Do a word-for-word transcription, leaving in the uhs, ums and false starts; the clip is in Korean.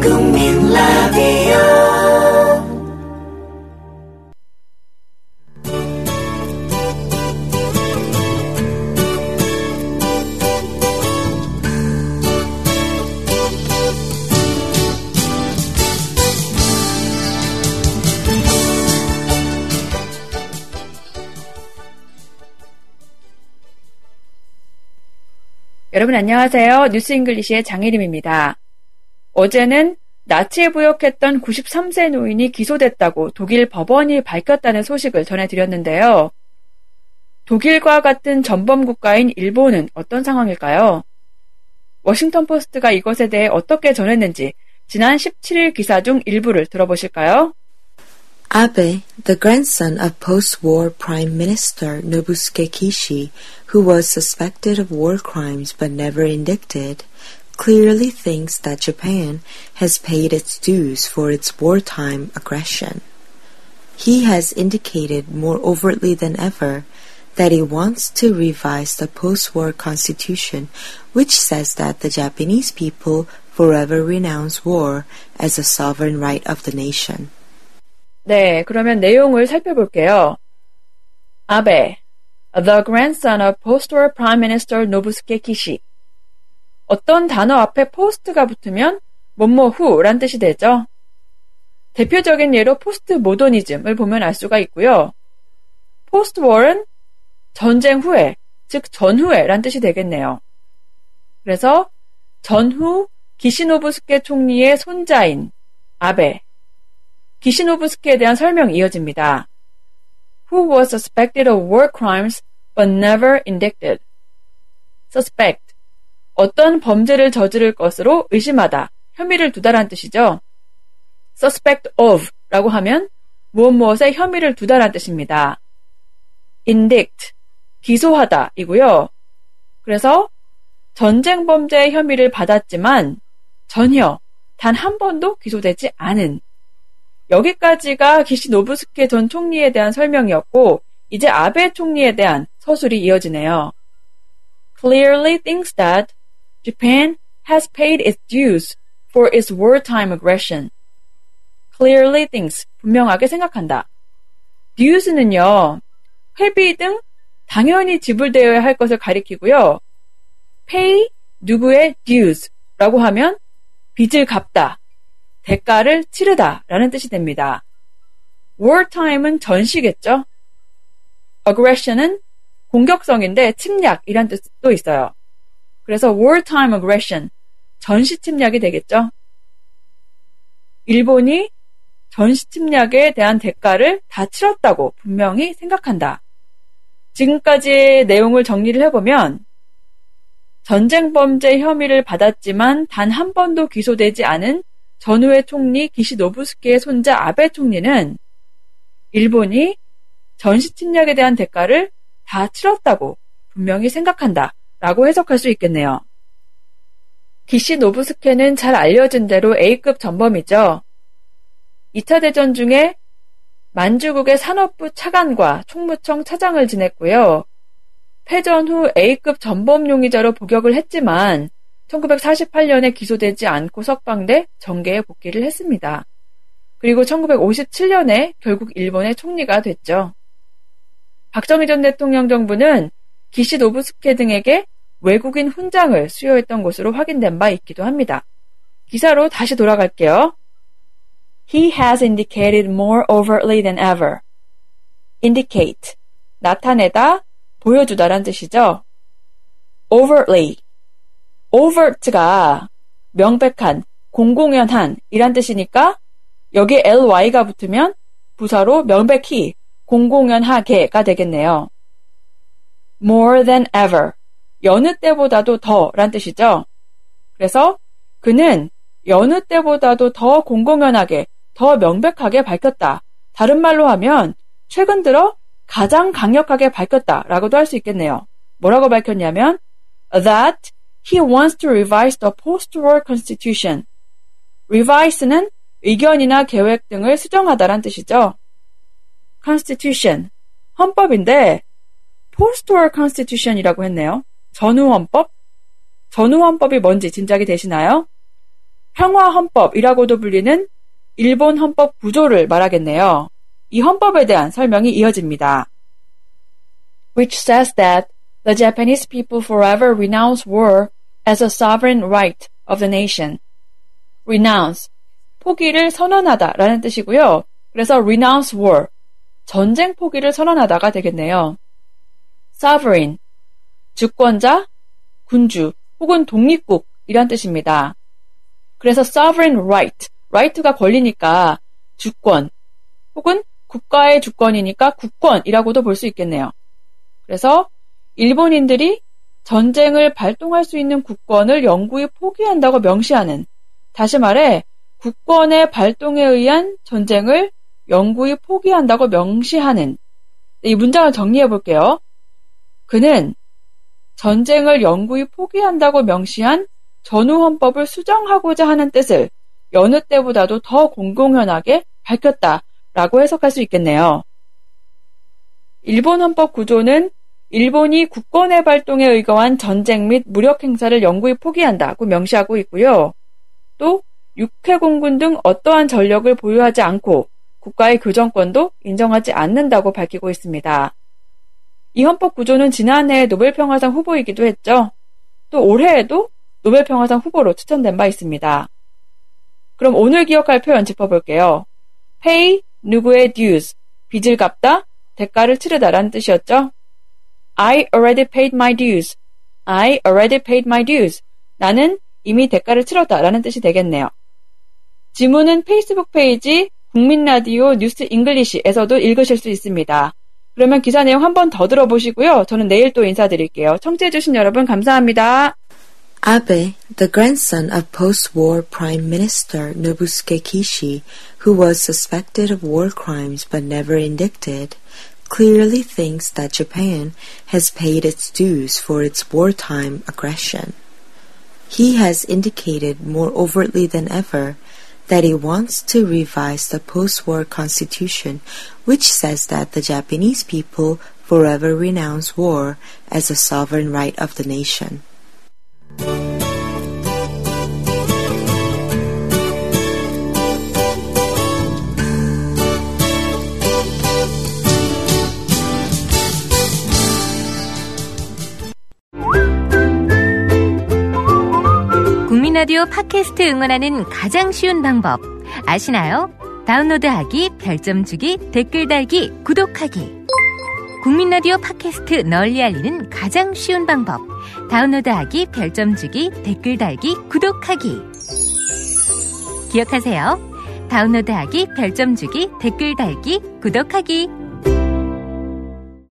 국민 라디오 여러분 안녕하세요. 뉴스 잉글리시의 장혜림입니다. 어제는 나치에 부역했던 구십삼 세 노인이 기소됐다고 독일 법원이 밝혔다는 소식을 전해드렸는데요. 독일과 같은 전범 국가인 일본은 어떤 상황일까요? 워싱턴 포스트가 이것에 대해 어떻게 전했는지 지난 십칠 일 기사 중 일부를 들어보실까요? Abe, the grandson of post-war Prime Minister Nobusuke Kishi, who was suspected of war crimes but never indicted, clearly thinks that Japan has paid its dues for its wartime aggression. He has indicated more overtly than ever that he wants to revise the post-war constitution, which says that the Japanese people forever renounce war as a sovereign right of the nation. 네, 그러면 내용을 살펴볼게요. 아베, the grandson of post-war Prime Minister Nobusuke Kishi. 어떤 단어 앞에 post가 붙으면 뭐뭐 후란 뜻이 되죠. 대표적인 예로 포스트 모더니즘을 보면 알 수가 있고요. post-war은 전쟁 후에, 즉 전후에란 뜻이 되겠네요. 그래서 전후 기시노부스케 총리의 손자인 아베, 기시노부스케에 대한 설명이 이어집니다. Who was suspected of war crimes but never indicted. suspect, 어떤 범죄를 저지를 것으로 의심하다, 혐의를 두다란 뜻이죠. suspect of 라고 하면 무엇 무엇에 혐의를 두다란 뜻입니다. indict, 기소하다 이고요. 그래서 전쟁 범죄의 혐의를 받았지만 전혀 단 한 번도 기소되지 않은, 여기까지가 기시노부스케 전 총리에 대한 설명이었고 이제 아베 총리에 대한 서술이 이어지네요. Clearly thinks that Japan has paid its dues for its wartime aggression. Clearly thinks, 분명하게 생각한다. dues는요, 회비 등 당연히 지불되어야 할 것을 가리키고요. pay, 누구의 dues라고 하면 빚을 갚다, 대가를 치르다 라는 뜻이 됩니다. wartime은 전시겠죠? aggression은 공격성인데 침략이란 뜻도 있어요. 그래서 wartime aggression, 전시 침략이 되겠죠? 일본이 전시 침략에 대한 대가를 다 치렀다고 분명히 생각한다. 지금까지의 내용을 정리를 해보면 전쟁 범죄 혐의를 받았지만 단 한 번도 기소되지 않은 전후의 총리 기시노부스케의 손자 아베 총리는 일본이 전시 침략에 대한 대가를 다 치렀다고 분명히 생각한다 라고 해석할 수 있겠네요. 기시노부스케는 잘 알려진 대로 A급 전범이죠. 이 차 대전 중에 만주국의 산업부 차관과 총무청 차장을 지냈고요. 패전 후 A급 전범 용의자로 복역을 했지만 천구백사십팔 년에 기소되지 않고 석방돼 정계에 복귀를 했습니다. 그리고 천구백오십칠 년에 결국 일본의 총리가 됐죠. 박정희 전 대통령 정부는 기시노부스케 등에게 외국인 훈장을 수여했던 것으로 확인된 바 있기도 합니다. 기사로 다시 돌아갈게요. He has indicated more overtly than ever. indicate, 나타내다, 보여주다란 뜻이죠. overtly, overt가 명백한, 공공연한 이란 뜻이니까 여기에 ly가 붙으면 부사로 명백히, 공공연하게가 되겠네요. more than ever, 여느 때보다도 더 란 뜻이죠. 그래서 그는 여느 때보다도 더 공공연하게, 더 명백하게 밝혔다. 다른 말로 하면 최근 들어 가장 강력하게 밝혔다라고도 할 수 있겠네요. 뭐라고 밝혔냐면 that he wants to revise the post-war constitution. revise는 의견이나 계획 등을 수정하다란 뜻이죠. constitution, 헌법인데 post-war constitution이라고 했네요. 전후 헌법? 전후 헌법이 뭔지 짐작이 되시나요? 평화헌법이라고도 불리는 일본 헌법 구조를 말하겠네요. 이 헌법에 대한 설명이 이어집니다. Which says that the Japanese people forever renounce war as a sovereign right of the nation. Renounce, 포기를 선언하다 라는 뜻이고요. 그래서 renounce war, 전쟁 포기를 선언하다가 되겠네요. Sovereign, 주권자, 군주 혹은 독립국이란 뜻입니다. 그래서 sovereign right, right가 권리니까 주권 혹은 국가의 주권이니까 국권이라고도 볼 수 있겠네요. 그래서 일본인들이 전쟁을 발동할 수 있는 국권을 영구히 포기한다고 명시하는, 다시 말해 국권의 발동에 의한 전쟁을 영구히 포기한다고 명시하는, 이 문장을 정리해 볼게요. 그는 전쟁을 영구히 포기한다고 명시한 전후헌법을 수정하고자 하는 뜻을 여느 때보다도 더 공공연하게 밝혔다라고 해석할 수 있겠네요. 일본 헌법 구조는 일본이 국권의 발동에 의거한 전쟁 및 무력 행사를 영구히 포기한다고 명시하고 있고요. 또 육해공군 등 어떠한 전력을 보유하지 않고 국가의 교정권도 인정하지 않는다고 밝히고 있습니다. 이 헌법 구조는 지난해 노벨평화상 후보이기도 했죠. 또 올해에도 노벨평화상 후보로 추천된 바 있습니다. 그럼 오늘 기억할 표현 짚어볼게요. pay, 누구의 dues, 빚을 갚다, 대가를 치르다라는 뜻이었죠. I already paid my dues. I already paid my dues. 나는 이미 대가를 치렀다라는 뜻이 되겠네요. 지문은 페이스북 페이지 국민라디오 뉴스 잉글리시에서도 읽으실 수 있습니다. 그러면 기사 내용 한 번 더 들어보시고요. 저는 내일 또 인사드릴게요. 청취해주신 여러분 감사합니다. Abe, the grandson of post-war Prime Minister Nobusuke Kishi, who was suspected of war crimes but never indicted, clearly thinks that Japan has paid its dues for its wartime aggression. He has indicated more overtly than ever that he wants to revise the post-war constitution, which says that the Japanese people forever renounce war as a sovereign right of the nation. 국민라디오 팟캐스트 응원하는 가장 쉬운 방법 아시나요? 다운로드하기, 별점 주기, 댓글 달기, 구독하기. 국민라디오 팟캐스트 널리 알리는 가장 쉬운 방법. 다운로드하기, 별점 주기, 댓글 달기, 구독하기. 기억하세요. 다운로드하기, 별점 주기, 댓글 달기, 구독하기.